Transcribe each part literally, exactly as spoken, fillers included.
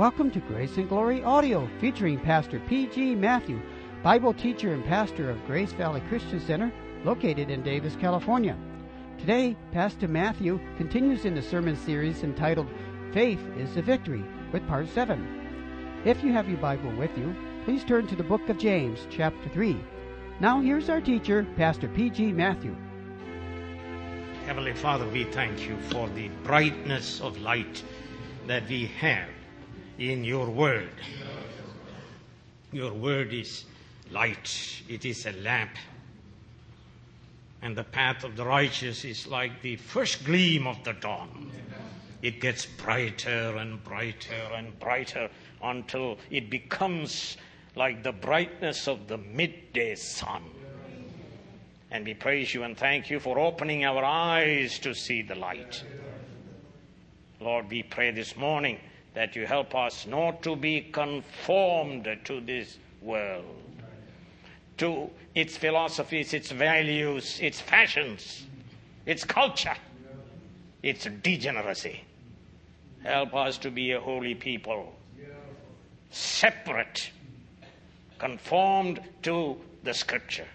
Welcome to Grace and Glory Audio, featuring Pastor P G Matthew, Bible teacher and pastor of Grace Valley Christian Center, located in Davis, California. Today, Pastor Matthew continues in the sermon series entitled Faith is the Victory, with part seven. If you have your Bible with you, please turn to the book of James, chapter three. Now here's our teacher, Pastor P G Matthew. Heavenly Father, we thank you for the brightness of light that we have in your word. Your word is light. It is a lamp. And the path of the righteous is like the first gleam of the dawn. It gets brighter and brighter and brighter until it becomes like the brightness of the midday sun. And we praise you and thank you for opening our eyes to see the light. Lord, we pray this morning that you help us not to be conformed to this world, to its philosophies, its values, its fashions, its culture, its degeneracy. Help us to be a holy people, separate, conformed to the Scripture,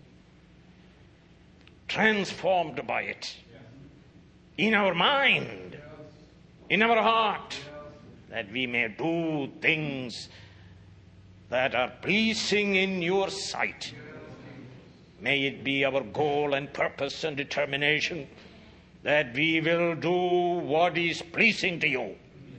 transformed by it, in our mind, in our heart, that we may do things that are pleasing in your sight. May it be our goal and purpose and determination that we will do what is pleasing to you,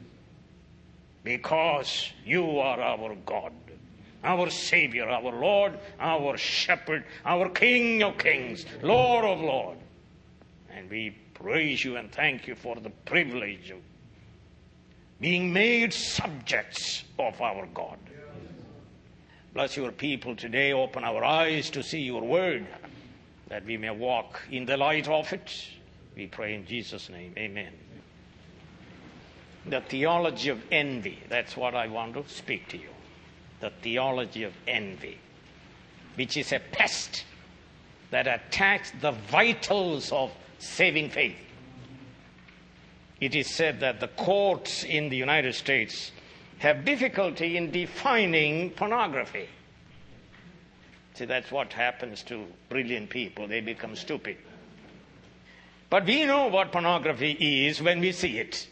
because you are our God, our Savior, our Lord, our Shepherd, our King of kings, Lord of lords. And we praise you and thank you for the privilege of being made subjects of our God. Bless your people today. Open our eyes to see your word, that we may walk in the light of it. We pray in Jesus' name. Amen. The theology of envy. That's what I want to speak to you. The theology of envy, which is a pest that attacks the vitals of saving faith. It is said that the courts in the United States have difficulty in defining pornography. See, that's what happens to brilliant people. They become stupid. But we know what pornography is when we see it.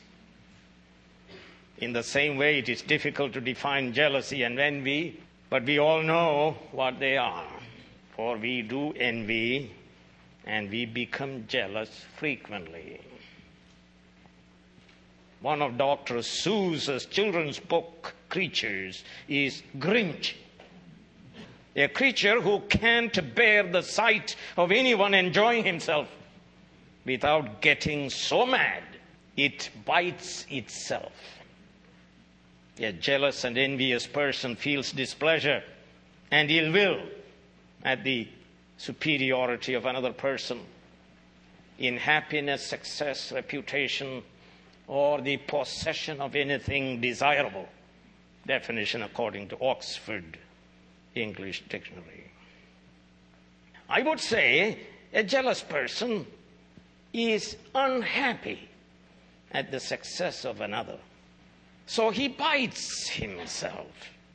In the same way, it is difficult to define jealousy and envy, but we all know what they are. For we do envy, and we become jealous frequently. One of Doctor Seuss's children's book creatures is Grinch, a creature who can't bear the sight of anyone enjoying himself without getting so mad it bites itself. A jealous and envious person feels displeasure and ill will at the superiority of another person in happiness, success, reputation, or the possession of anything desirable. Definition according to Oxford English Dictionary. I would say a jealous person is unhappy at the success of another, so he bites himself.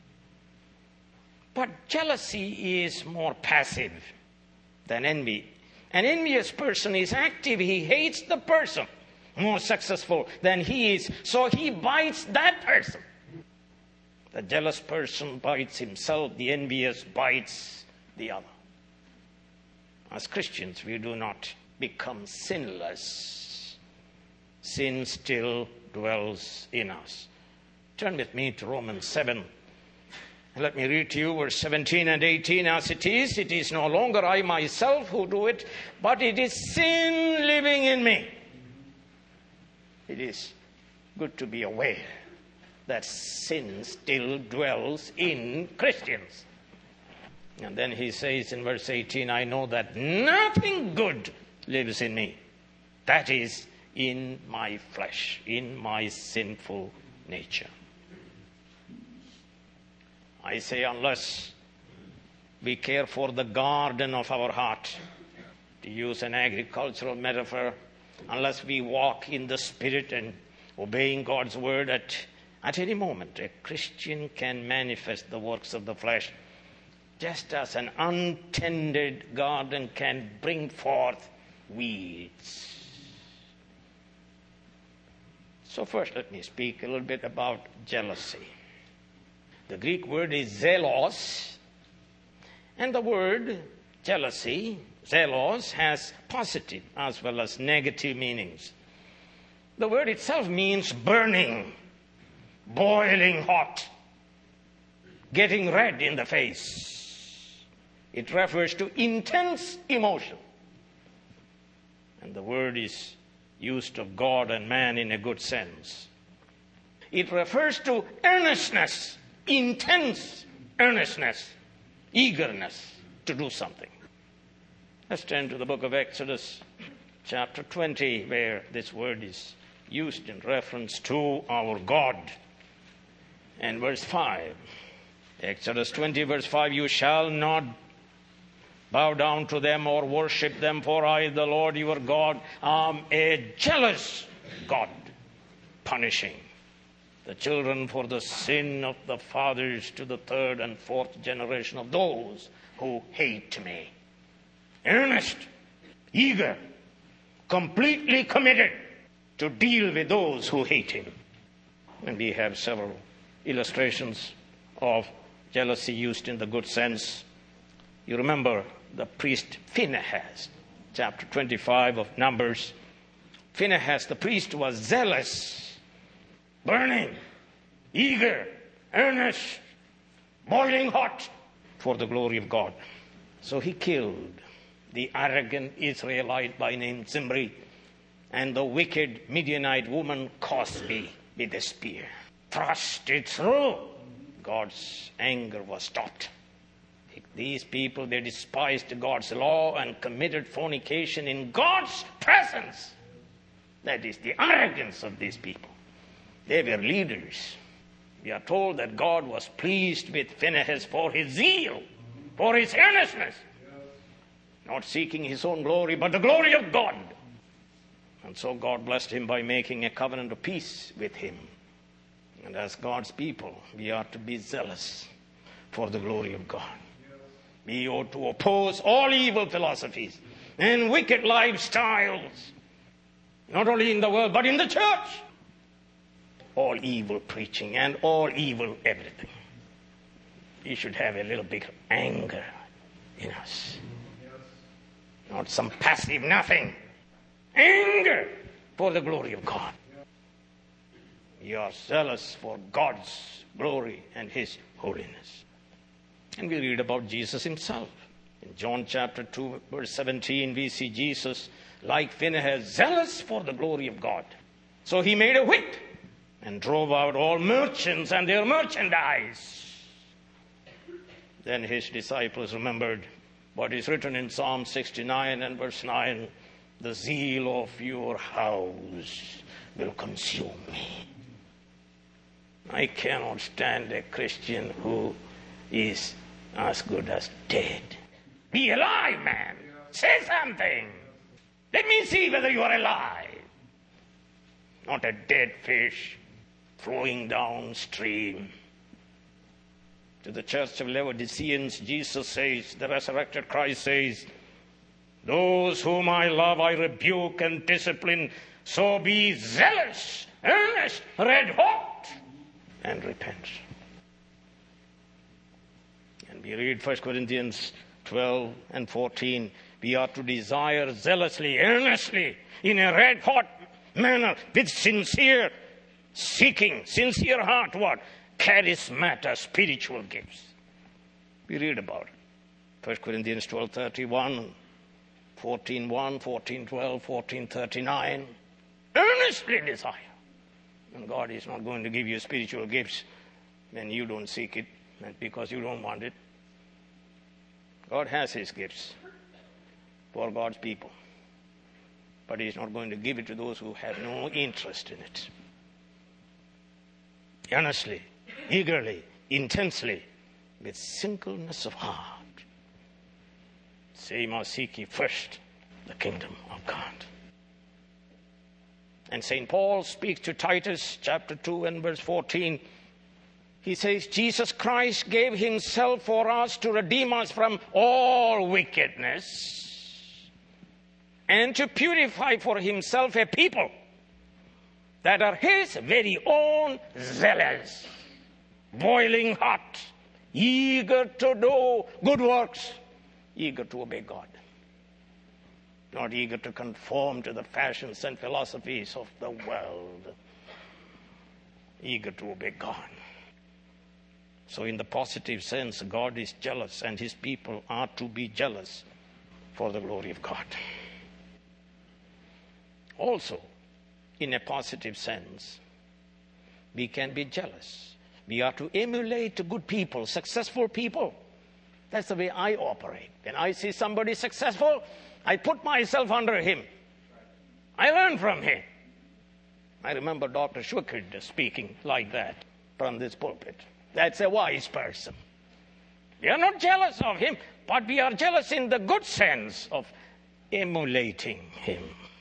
But jealousy is more passive than envy. An envious person is active. He hates the person more successful than he is, so he bites that person. The jealous person bites himself, the envious bites the other. As Christians, we do not become sinless. Sin still dwells in us. Turn with me to Romans seven. Let me read to you verse seventeen and eighteen. As it is, it is no longer I myself who do it, but it is sin living in me. It is good to be aware that sin still dwells in Christians. And then he says in verse eighteen, I know that nothing good lives in me. That is, in my flesh, in my sinful nature. I say, unless we care for the garden of our heart, to use an agricultural metaphor, unless we walk in the Spirit and obeying God's word at At any moment, a Christian can manifest the works of the flesh, just as an untended garden can bring forth weeds. So first let me speak a little bit about jealousy. The Greek word is zelos, and the word jealousy, zelos, has positive as well as negative meanings. The word itself means burning, boiling hot, getting red in the face. It refers to intense emotion. And the word is used of God and man in a good sense. It refers to earnestness, intense earnestness, eagerness to do something. Let's turn to the book of Exodus, chapter twenty, where this word is used in reference to our God. And verse five, Exodus twenty, verse five, you shall not bow down to them or worship them, for I, the Lord your God, am a jealous God, punishing the children for the sin of the fathers to the third and fourth generation of those who hate me. Earnest, eager, completely committed to deal with those who hate him. And we have several illustrations of jealousy used in the good sense. You remember the priest Phinehas, chapter twenty-five of Numbers. Phinehas, the priest, was zealous, burning, eager, earnest, boiling hot for the glory of God. So he killed the arrogant Israelite by name Zimri and the wicked Midianite woman Cosbi with a spear. Thrust it through. God's anger was stopped. These people, they despised God's law and committed fornication in God's presence. That is the arrogance of these people. They were leaders. We are told that God was pleased with Phinehas for his zeal, for his earnestness, not seeking his own glory, but the glory of God. And so God blessed him by making a covenant of peace with him. And as God's people, we are to be zealous for the glory of God. We ought to oppose all evil philosophies and wicked lifestyles, not only in the world, but in the church. All evil preaching and all evil everything. We should have a little bit of anger in us. Not some passive nothing. Anger for the glory of God. We are zealous for God's glory and his holiness. And we read about Jesus himself. In John chapter two, verse seventeen, we see Jesus, like Phinehas, zealous for the glory of God. So he made a whip and drove out all merchants and their merchandise. Then his disciples remembered what is written in Psalm sixty-nine and verse nine, the zeal of your house will consume me. I cannot stand a Christian who is as good as dead. Be alive, man. Say something. Let me see whether you are alive. Not a dead fish flowing downstream. To the church of Laodiceans, Jesus says, the resurrected Christ says, those whom I love I rebuke and discipline, so be zealous, earnest, red hot, and repent. And we read First Corinthians twelve and fourteen. We are to desire zealously, earnestly, in a red hot manner, with sincere seeking, sincere heart, what? Charismata, spiritual gifts. We read about it. First Corinthians twelve thirty-one, fourteen one, fourteen twelve, fourteen thirty-nine. Earnestly desire. And God is not going to give you spiritual gifts when you don't seek it, and because you don't want it. God has his gifts for God's people. But he's not going to give it to those who have no interest in it. Earnestly, eagerly, intensely, with singleness of heart. Say, must seek ye first the kingdom of God. And Saint Paul speaks to Titus chapter two and verse fourteen. He says, Jesus Christ gave himself for us to redeem us from all wickedness and to purify for himself a people that are his very own, zealous, boiling hot, eager to do good works, eager to obey God, not eager to conform to the fashions and philosophies of the world, eager to obey God. So in the positive sense, God is jealous and his people are to be jealous for the glory of God. Also, in a positive sense, we can be jealous. We are to emulate good people, successful people. That's the way I operate. When I see somebody successful, I put myself under him. I learn from him. I remember Doctor Schwickard speaking like that from this pulpit. That's a wise person. We are not jealous of him, but we are jealous in the good sense of emulating him.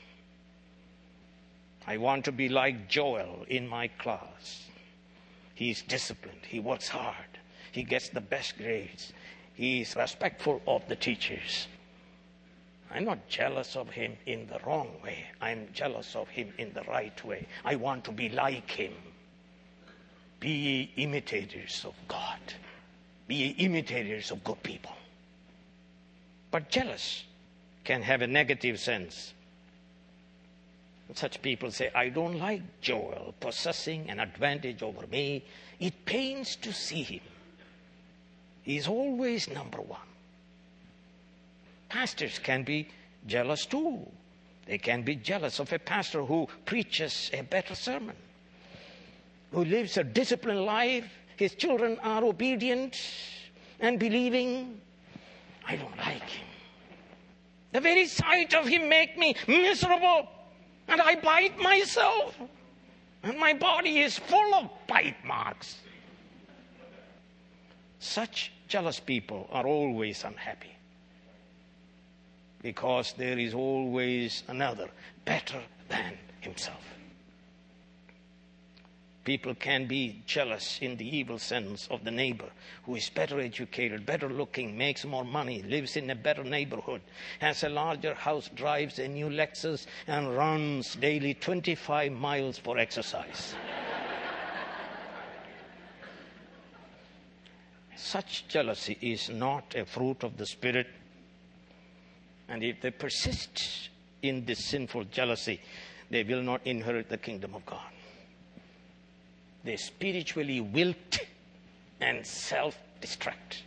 I want to be like Joel in my class. He is disciplined. He works hard. He gets the best grades. He is respectful of the teachers. I'm not jealous of him in the wrong way. I'm jealous of him in the right way. I want to be like him. Be ye imitators of God. Be ye imitators of good people. But jealous can have a negative sense. Such people say, I don't like Joel possessing an advantage over me. It pains to see him. He is always number one. Pastors can be jealous too. They can be jealous of a pastor who preaches a better sermon, who lives a disciplined life. His children are obedient and believing. I don't like him. The very sight of him makes me miserable. And I bite myself. And my body is full of bite marks. Such jealous people are always unhappy. Because there is always another better than himself. People can be jealous in the evil sense of the neighbor who is better educated, better looking, makes more money, lives in a better neighborhood, has a larger house, drives a new Lexus, and runs daily twenty-five miles for exercise. Such jealousy is not a fruit of the Spirit. And if they persist in this sinful jealousy, they will not inherit the kingdom of God. They spiritually wilt and self-destruct.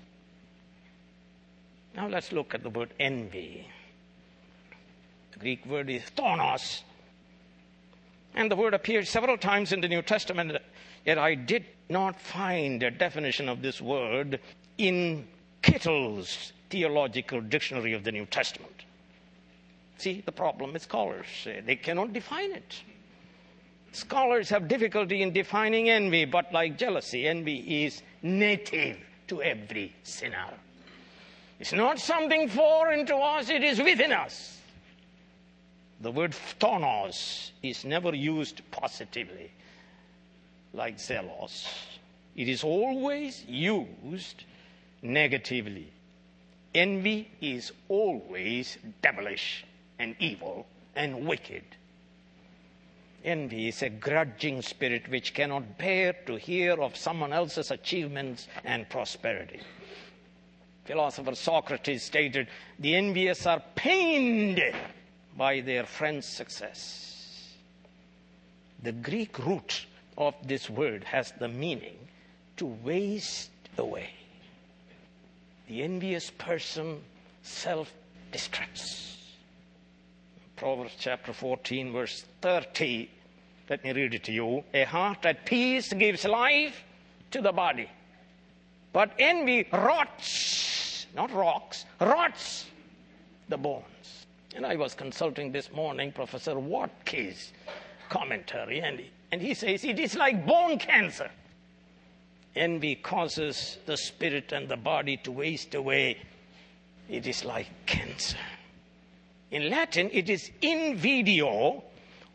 Now let's look at the word envy. The Greek word is thonos. And the word appears several times in the New Testament, yet I did not find a definition of this word in Kittle's Theological Dictionary of the New Testament. See, the problem with scholars, they cannot define it. Scholars have difficulty in defining envy, but like jealousy, envy is native to every sinner. It's not something foreign to us, it is within us. The word phtonos is never used positively, like zelos. It is always used negatively. Envy is always devilish and evil and wicked. Envy is a grudging spirit which cannot bear to hear of someone else's achievements and prosperity. Philosopher Socrates stated, the envious are pained by their friend's success. The Greek root of this word has the meaning to waste away. The envious person self-destructs. Proverbs chapter fourteen, verse thirty. Let me read it to you. A heart at peace gives life to the body, but envy rots, not rocks, rots the bones. And I was consulting this morning Professor Watki's commentary, and, and he says it is like bone cancer. Envy causes the spirit and the body to waste away. It is like cancer. In Latin, it is invidio,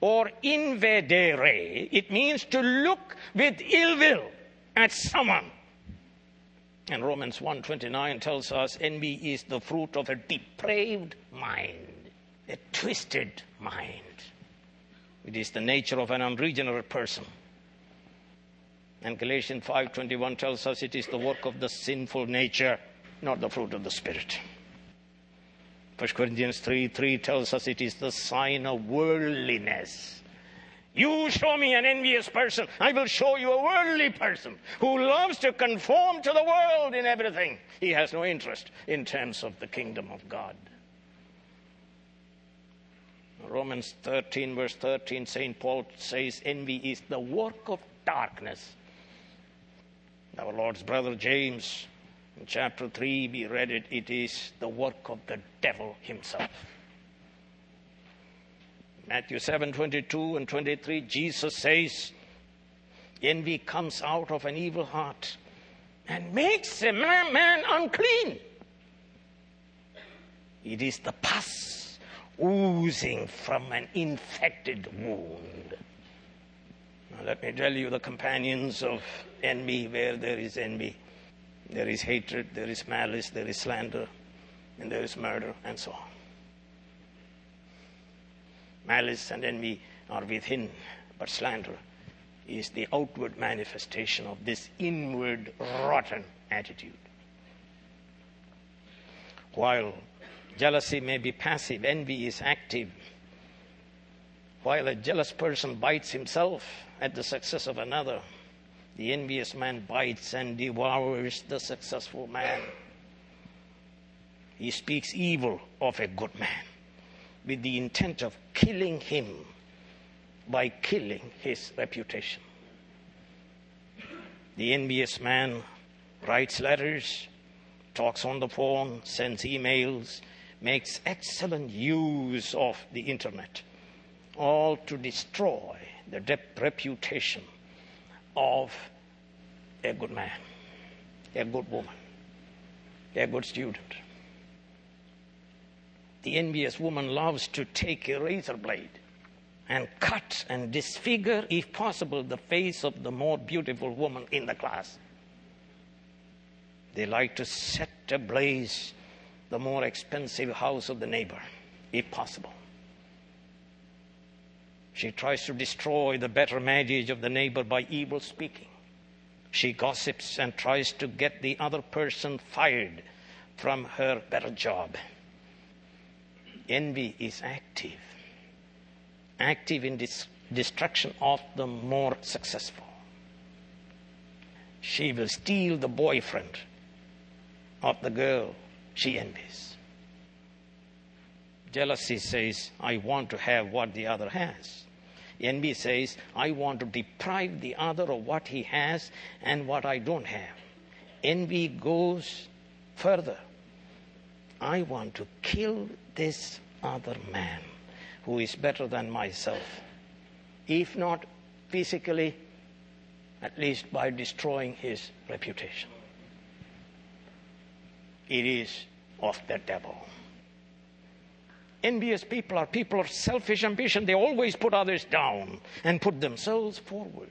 or invedere. It means to look with ill will at someone. And Romans one twenty-nine tells us envy is the fruit of a depraved mind, a twisted mind. It is the nature of an unregenerate person. And Galatians five twenty-one tells us it is the work of the sinful nature, not the fruit of the Spirit. First Corinthians three three tells us it is the sign of worldliness. You show me an envious person, I will show you a worldly person who loves to conform to the world in everything. He has no interest in terms of the kingdom of God. Romans thirteen verse thirteen, Saint Paul says envy is the work of darkness. Our Lord's brother James, in chapter three, we read it, it is the work of the devil himself. Matthew seven twenty-two and twenty-three, Jesus says, envy comes out of an evil heart and makes a man, man unclean. It is the pus oozing from an infected wound. Now let me tell you the companions of envy. Where there is envy, there is hatred, there is malice, there is slander, and there is murder, and so on. Malice and envy are within, but slander is the outward manifestation of this inward rotten attitude. While jealousy may be passive, envy is active. While a jealous person bites himself at the success of another, the envious man bites and devours the successful man. He speaks evil of a good man with the intent of killing him by killing his reputation. The envious man writes letters, talks on the phone, sends emails, makes excellent use of the internet, all to destroy the rep- reputation of a good man, a good woman, a good student. The envious woman loves to take a razor blade and cut and disfigure, if possible, the face of the more beautiful woman in the class. They like to set ablaze the more expensive house of the neighbor, if possible. She tries to destroy the better marriage of the neighbor by evil speaking. She gossips and tries to get the other person fired from her better job. Envy is active, active in dis- destruction of the more successful. She will steal the boyfriend of the girl she envies. Jealousy says, I want to have what the other has. Envy says, I want to deprive the other of what he has and what I don't have. Envy goes further. I want to kill this other man who is better than myself. If not physically, at least by destroying his reputation. It is of the devil. Envious people are people of selfish ambition. They always put others down and put themselves forward.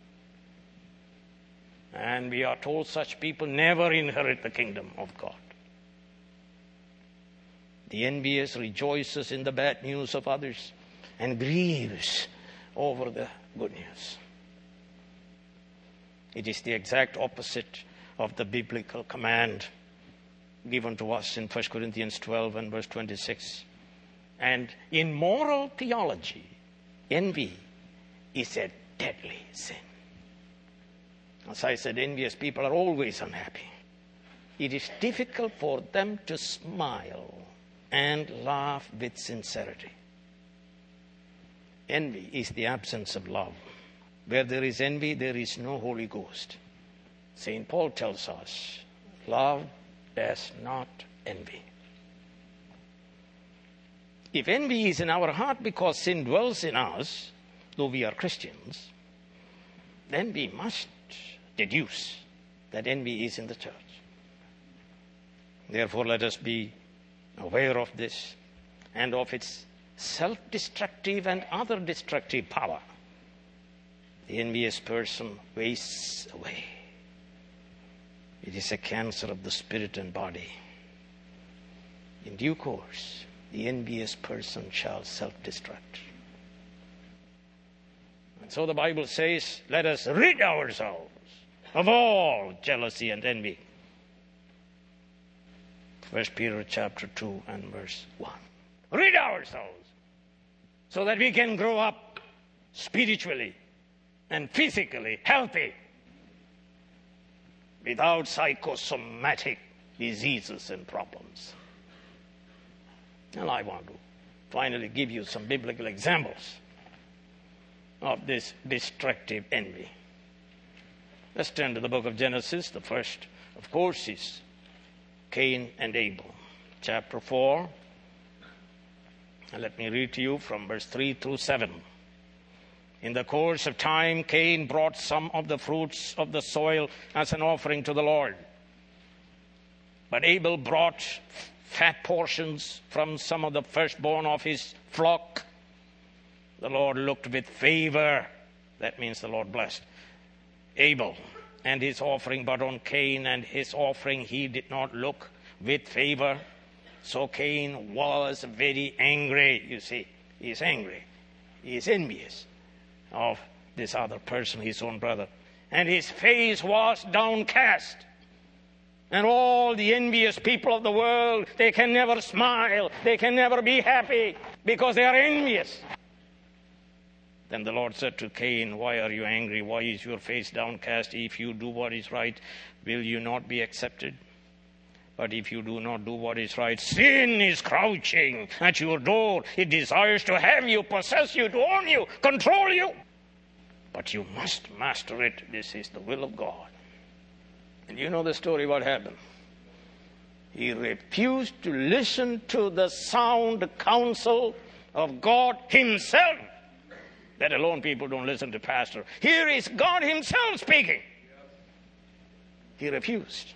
And we are told such people never inherit the kingdom of God. The envious rejoices in the bad news of others and grieves over the good news. It is the exact opposite of the biblical command given to us in First Corinthians twelve and verse twenty-six. And in moral theology, envy is a deadly sin. As I said, envious people are always unhappy. It is difficult for them to smile and laugh with sincerity. Envy is the absence of love. Where there is envy, there is no Holy Ghost. Saint Paul tells us, love does not envy. If envy is in our heart because sin dwells in us, though we are Christians, then we must deduce that envy is in the church. Therefore, let us be aware of this and of its self-destructive and other destructive power. The envious person wastes away. It is a cancer of the spirit and body. In due course, the envious person shall self-destruct. And so the Bible says, let us rid ourselves of all jealousy and envy. First Peter chapter two and verse one. Rid ourselves so that we can grow up spiritually and physically healthy without psychosomatic diseases and problems. And I want to finally give you some biblical examples of this destructive envy. Let's turn to the book of Genesis. The first, of course, is Cain and Abel. Chapter four. And let me read to you from verse three through seven. In the course of time, Cain brought some of the fruits of the soil as an offering to the Lord. But Abel brought fat portions from some of the firstborn of his flock. The Lord looked with favor. That means the Lord blessed Abel and his offering, but on Cain and his offering he did not look with favor. So Cain was very angry. You see, he is angry. He is envious of this other person, his own brother. And his face was downcast. And all the envious people of the world, they can never smile. They can never be happy because they are envious. Then the Lord said to Cain, why are you angry? Why is your face downcast? If you do what is right, will you not be accepted? But if you do not do what is right, sin is crouching at your door. It desires to have you, possess you, to own you, control you. But you must master it. This is the will of God. And you know the story, what happened? He refused to listen to the sound counsel of God himself. Let alone people don't listen to pastor. Here is God himself speaking. He refused.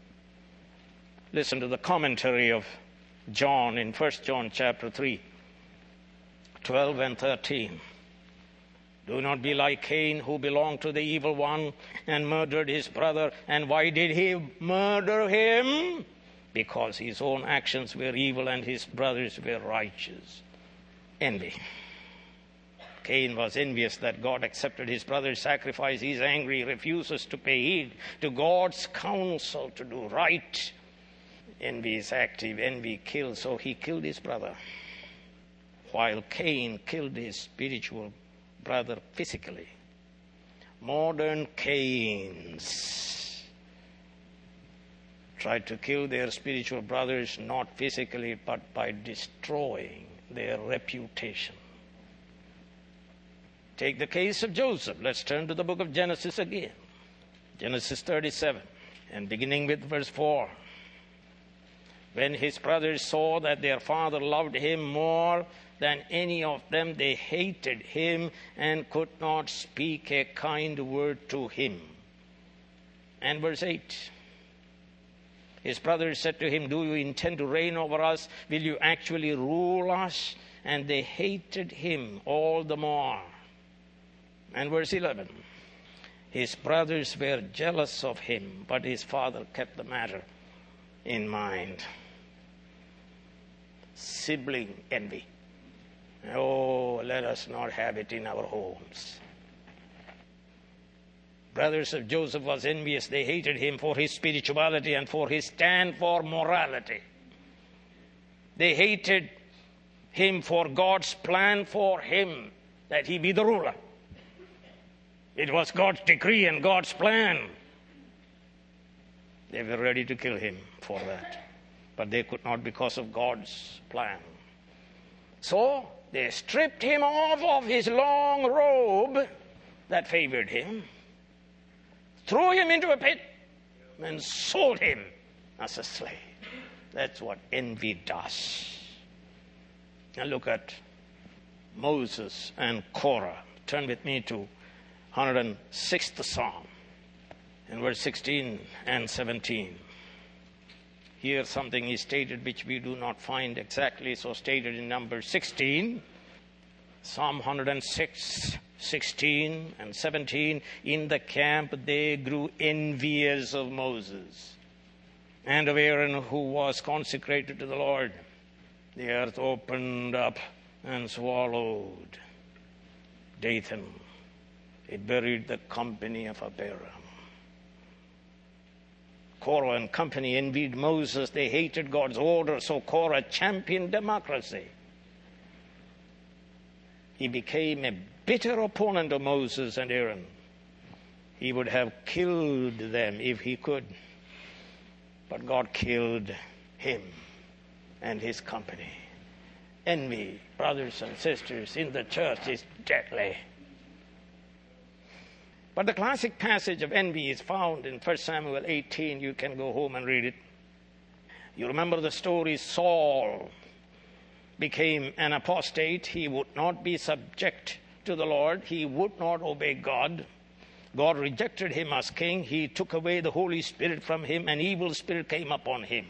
Listen to the commentary of John in First John chapter three, twelve and thirteen. Do not be like Cain, who belonged to the evil one and murdered his brother. And why did he murder him? Because his own actions were evil and his brothers were righteous. Envy. Cain was envious that God accepted his brother's sacrifice. He is angry, he refuses to pay heed to God's counsel to do right. Envy is active. Envy kills, so he killed his brother. While Cain killed his spiritual brother physically. Modern Cains tried to kill their spiritual brothers not physically but by destroying their reputation. Take the case of Joseph. Let's turn to the book of Genesis again. Genesis thirty-seven, and beginning with verse four. When his brothers saw that their father loved him more than any of them, they hated him and could not speak a kind word to him. And verse eight. His brothers said to him, do you intend to reign over us? Will you actually rule us? And they hated him all the more. And verse eleven. His brothers were jealous of him, but his father kept the matter in mind. Sibling envy. Oh, let us not have it in our homes. Brothers of Joseph was envious. They hated him for his spirituality and for his stand for morality. They hated him for God's plan for him, that he be the ruler. It was God's decree and God's plan. They were ready to kill him for that. But they could not because of God's plan. So they stripped him off of his long robe that favored him, threw him into a pit, and sold him as a slave. That's what envy does. Now look at Moses and Korah. Turn with me to one hundred sixth Psalm in verse sixteen and seventeen. Here something is stated which we do not find exactly so stated in number sixteen. Psalm one hundred six, sixteen and seventeen. In the camp they grew envious of Moses and of Aaron, who was consecrated to the Lord. The earth opened up and swallowed Dathan. It buried the company of Abiram. Korah and company envied Moses. They hated God's order, so Korah championed democracy. He became a bitter opponent of Moses and Aaron. He would have killed them if he could. But God killed him and his company. Envy, brothers and sisters, in the church is deadly. But the classic passage of envy is found in First Samuel eighteen. You can go home and read it. You remember the story. Saul became an apostate. He would not be subject to the Lord. He would not obey God. God rejected him as king. He took away the Holy Spirit from him. An evil spirit came upon him.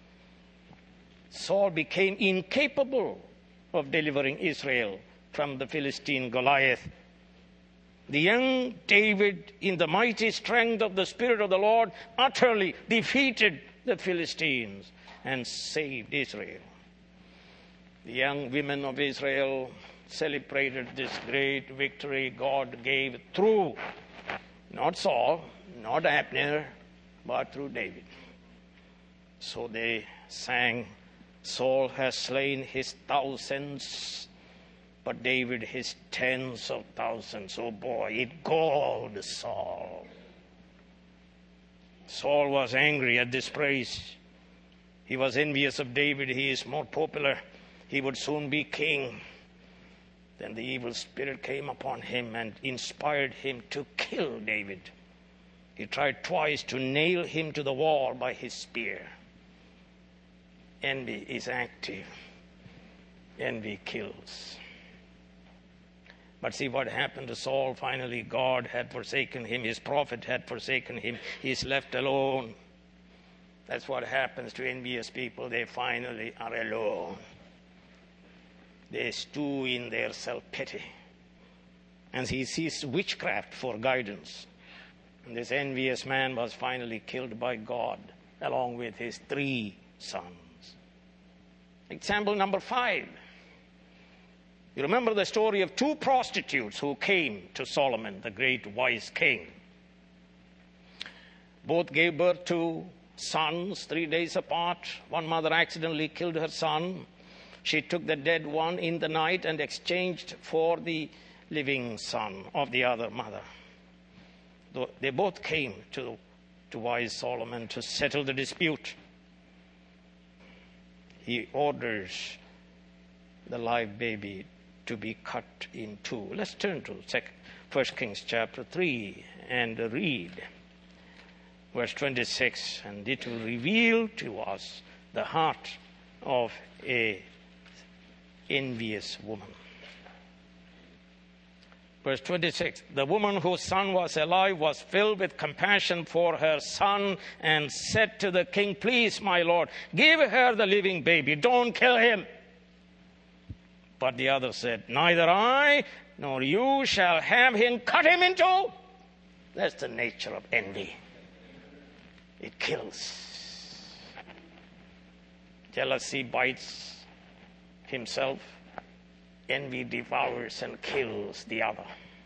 Saul became incapable of delivering Israel from the Philistine Goliath. The young David, in the mighty strength of the Spirit of the Lord, utterly defeated the Philistines and saved Israel. The young women of Israel celebrated this great victory God gave through, not Saul, not Abner, but through David. So they sang, Saul has slain his thousands, but David his tens of thousands. Oh boy, it galled Saul. Saul was angry at this praise. He was envious of David. He is more popular. He would soon be king. Then the evil spirit came upon him and inspired him to kill David. He tried twice to nail him to the wall by his spear. Envy is active. Envy kills. But see what happened to Saul. Finally, God had forsaken him. His prophet had forsaken him. He's left alone. That's what happens to envious people. They finally are alone. They stew in their self-pity. And he sees witchcraft for guidance. And this envious man was finally killed by God, along with his three sons. Example number five. You remember the story of two prostitutes who came to Solomon, the great wise king. Both gave birth to sons three days apart. One mother accidentally killed her son. She took the dead one in the night and exchanged for the living son of the other mother. They both came to, to wise Solomon to settle the dispute. He orders the live baby to be cut in two. Let's turn to First Kings chapter three and read verse twenty-six. And it will reveal to us the heart of a envious woman. Verse twenty-six, the woman whose son was alive was filled with compassion for her son and said to the king, please, my lord, give her the living baby. Don't kill him. But the other said, neither I nor you shall have him. Cut him in two. That's the nature of envy. It kills. Jealousy bites himself. Envy devours and kills the other.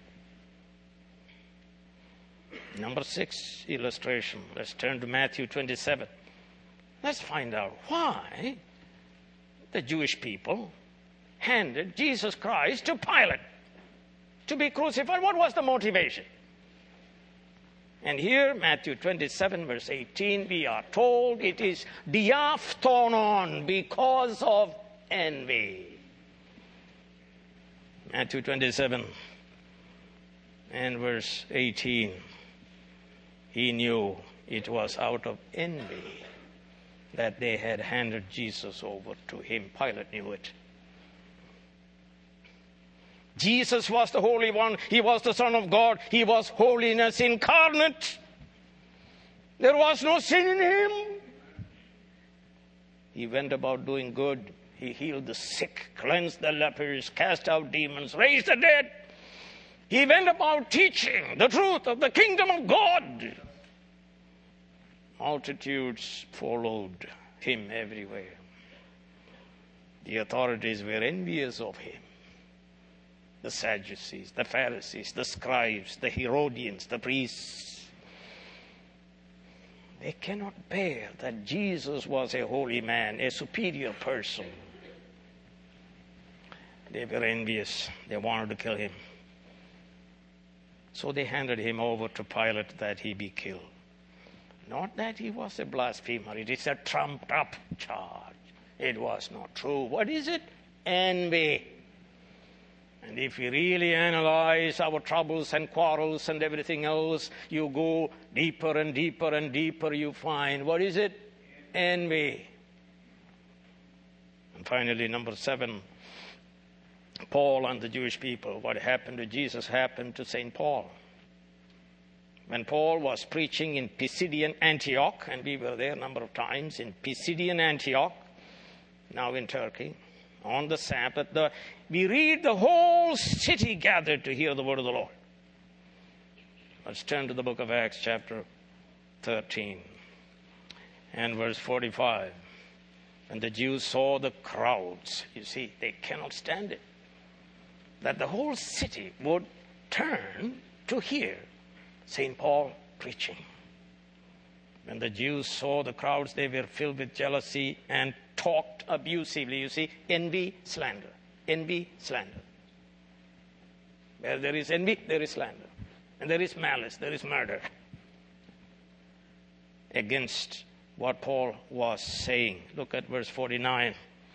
Number six illustration. Let's turn to Matthew twenty-seven. Let's find out why the Jewish people handed Jesus Christ to Pilate to be crucified. What was the motivation? And here, Matthew twenty-seven, verse eighteen, we are told it is diaphtonon, because of envy. Matthew twenty-seven and verse eighteen. He knew it was out of envy that they had handed Jesus over to him. Pilate knew it. Jesus was the Holy One. He was the Son of God. He was holiness incarnate. There was no sin in him. He went about doing good. He healed the sick, cleansed the lepers, cast out demons, raised the dead. He went about teaching the truth of the kingdom of God. Multitudes followed him everywhere. The authorities were envious of him. The Sadducees, the Pharisees, the scribes, the Herodians, the priests. They cannot bear that Jesus was a holy man, a superior person. They were envious. They wanted to kill him. So they handed him over to Pilate that he be killed. Not that he was a blasphemer. It is a trumped up charge. It was not true. What is it? Envy. And if we really analyze our troubles and quarrels and everything else, you go deeper and deeper and deeper, you find, what is it? Envy. And finally, number seven, Paul and the Jewish people. What happened to Jesus happened to Saint Paul. When Paul was preaching in Pisidian Antioch, and we were there a number of times in Pisidian Antioch, now in Turkey, on the Sabbath, the, we read the whole city gathered to hear the word of the Lord. Let's turn to the book of Acts, chapter thirteen, and verse forty-five. And the Jews saw the crowds. You see, they cannot stand it. That the whole city would turn to hear Saint Paul preaching. When the Jews saw the crowds, they were filled with jealousy and talked abusively. You see, envy, slander. Envy, slander. Where there is envy, there is slander. And there is malice, there is murder. Against what Paul was saying. Look at verse forty-nine.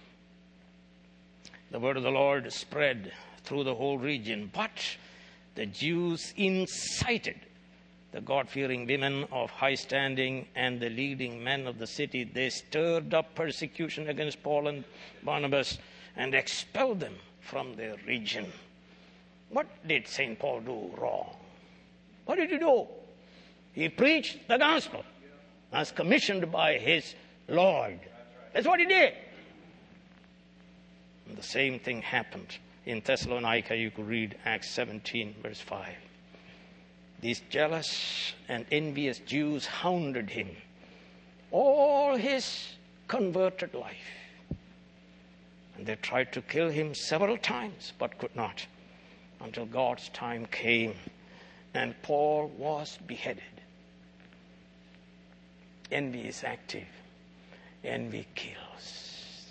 The word of the Lord spread through the whole region, but the Jews incited the God-fearing women of high standing and the leading men of the city. They stirred up persecution against Paul and Barnabas and expelled them from their region. What did Saint Paul do wrong? What did he do? He preached the gospel as commissioned by his Lord. That's what he did. And the same thing happened in Thessalonica. You could read Acts seventeen, verse five. These jealous and envious Jews hounded him all his converted life. And they tried to kill him several times, but could not, until God's time came and Paul was beheaded. Envy is active. Envy kills.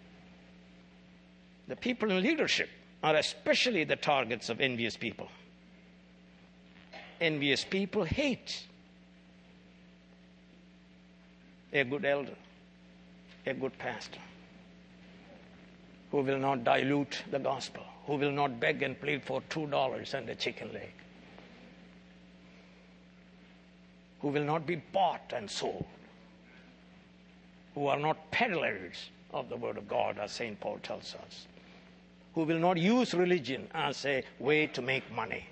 The people in leadership are especially the targets of envious people. Envious people hate a good elder, a good pastor, who will not dilute the gospel, who will not beg and plead for two dollars and a chicken leg, who will not be bought and sold, who are not peddlers of the word of God, as Saint Paul tells us, who will not use religion as a way to make money.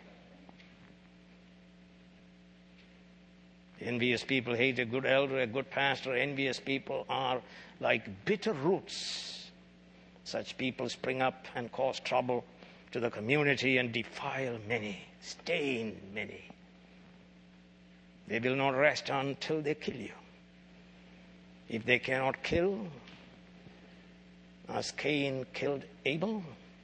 Envious people hate a good elder, a good pastor. Envious people are like bitter roots. Such people spring up and cause trouble to the community and defile many, stain many. They will not rest until they kill you. If they cannot kill, as Cain killed Abel,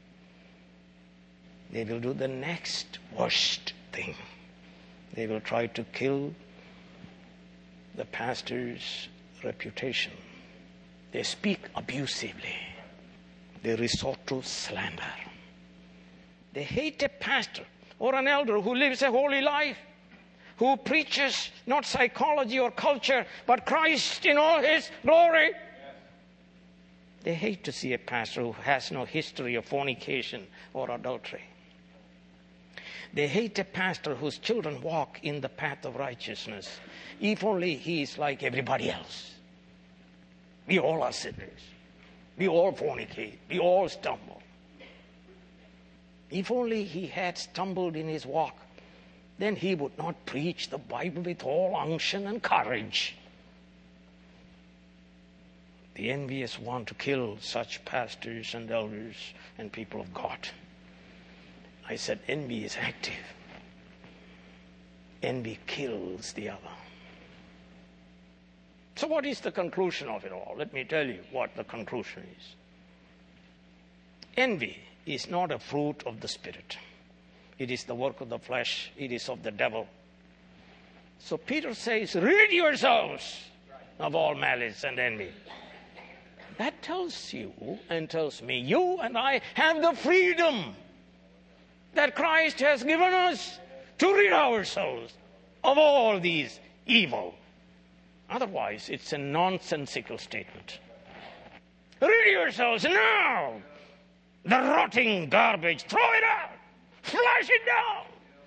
they will do the next worst thing. They will try to kill the pastor's reputation. They speak abusively. They resort to slander. They hate a pastor or an elder who lives a holy life, who preaches not psychology or culture, but Christ in all his glory. Yes. They hate to see a pastor who has no history of fornication or adultery. They hate a pastor whose children walk in the path of righteousness, if only he is like everybody else. We all are sinners. We all fornicate. We all stumble. If only he had stumbled in his walk, then he would not preach the Bible with all unction and courage. The envious want to kill such pastors and elders and people of God. I said envy is active. Envy kills the other. So what is the conclusion of it all? Let me tell you what the conclusion is. Envy is not a fruit of the Spirit. It is the work of the flesh. It is of the devil. So Peter says, rid yourselves of all malice and envy. That tells you and tells me, you and I have the freedom that Christ has given us to rid ourselves of all these evil. Otherwise, it's a nonsensical statement. Rid yourselves now. The rotting garbage, throw it out. Flush it down.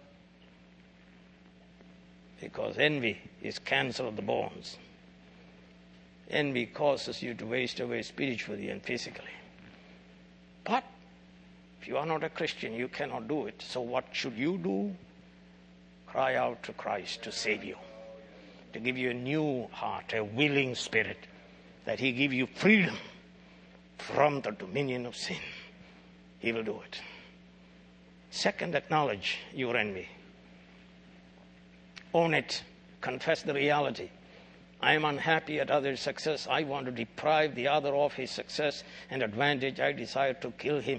Because envy is cancer of the bones. Envy causes you to waste away spiritually and physically. But if you are not a Christian, you cannot do it. So what should you do? Cry out to Christ to save you, to give you a new heart, a willing spirit, that He give you freedom from the dominion of sin. He will do it. Second, acknowledge your envy. Own it. Confess the reality. I am unhappy at others' success. I want to deprive the other of his success and advantage. I desire to kill him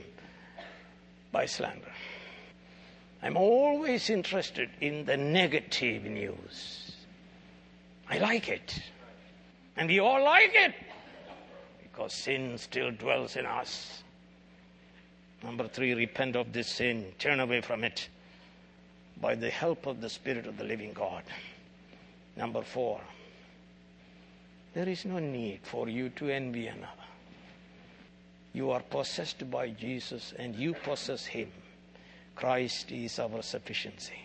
by slander. I'm always interested in the negative news. I like it. And we all like it. Because sin still dwells in us. Number three, repent of this sin. Turn away from it by the help of the Spirit of the living God. Number four, there is no need for you to envy another. You are possessed by Jesus and you possess Him. Christ is our sufficiency.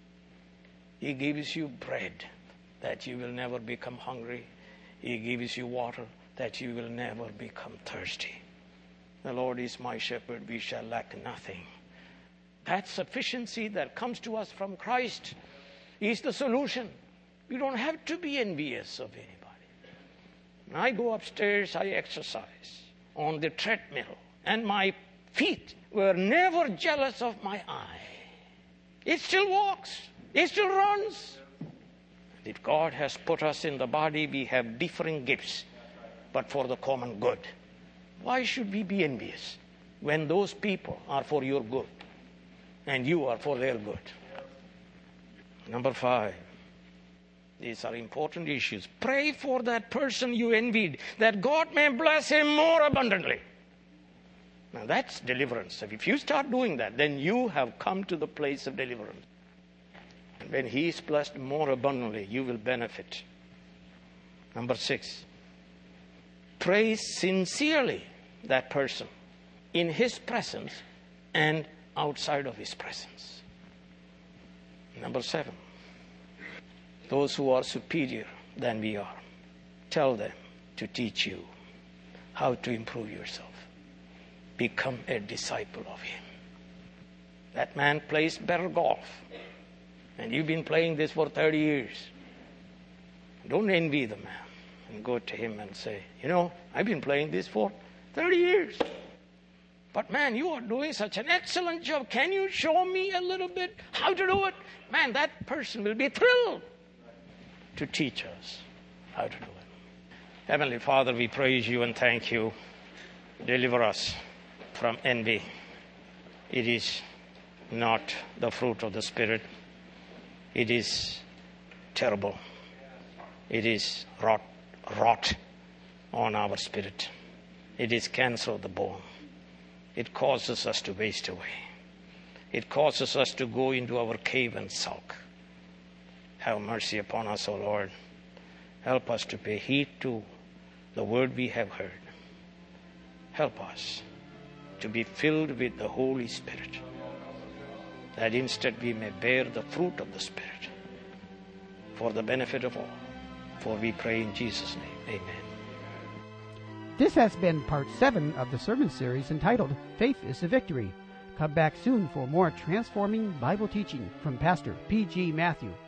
He gives you bread that you will never become hungry. He gives you water that you will never become thirsty. The Lord is my shepherd, we shall lack nothing. That sufficiency that comes to us from Christ is the solution. You don't have to be envious of anybody. When I go upstairs, I exercise on the treadmill, and my feet were never jealous of my eye. It still walks. It still runs. And if God has put us in the body, we have differing gifts, but for the common good. Why should we be envious when those people are for your good and you are for their good? Number five. These are important issues. Pray for that person you envied, that God may bless him more abundantly. Now that's deliverance. If you start doing that, then you have come to the place of deliverance. And when he is blessed more abundantly, you will benefit. Number six. Praise sincerely that person in his presence and outside of his presence. Number seven. Those who are superior than we are, tell them to teach you how to improve yourself. Become a disciple of him. That man plays better golf, and you've been playing this for thirty years. Don't envy the man and go to him and say, you know, I've been playing this for thirty years. But man, you are doing such an excellent job. Can you show me a little bit how to do it? Man, that person will be thrilled to teach us how to do it. Heavenly Father, we praise you and thank you. Deliver us from envy. It is not the fruit of the Spirit. It is terrible. It is rot, rot on our spirit. It is cancer of the bone. It causes us to waste away. It causes us to go into our cave and sulk. Have mercy upon us, O Lord. Help us to pay heed to the word we have heard. Help us to be filled with the Holy Spirit, that instead we may bear the fruit of the Spirit for the benefit of all. For we pray in Jesus' name. Amen. This has been part seven of the sermon series entitled Faith is the Victory. Come back soon for more transforming Bible teaching from Pastor P G Matthew.